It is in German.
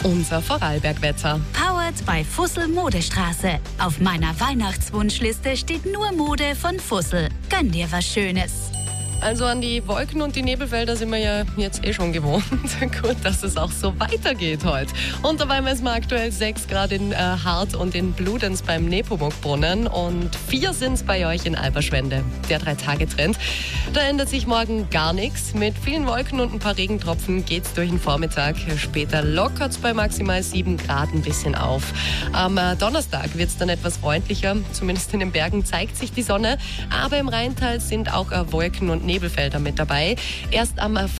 Unser Vorarlberg-Wetter. Powered by Fussel Modestraße. Auf meiner Weihnachtswunschliste steht nur Mode von Fussel. Gönn dir was Schönes. Also an die Wolken und die Nebelfelder sind wir ja jetzt schon gewohnt. Gut, dass es auch so weitergeht heute. Und dabei messen wir aktuell 6 Grad in Hart und in Bludenz beim Nepomuk-Brunnen und 4 sind es bei euch in Alberschwende. Der 3-Tage-Trend. Da ändert sich morgen gar nichts. Mit vielen Wolken und ein paar Regentropfen geht's durch den Vormittag. Später lockert es bei maximal 7 Grad ein bisschen auf. Am Donnerstag wird es dann etwas freundlicher. Zumindest in den Bergen zeigt sich die Sonne. Aber im Rheintal sind auch Wolken und Nebelfelder mit dabei. Erst am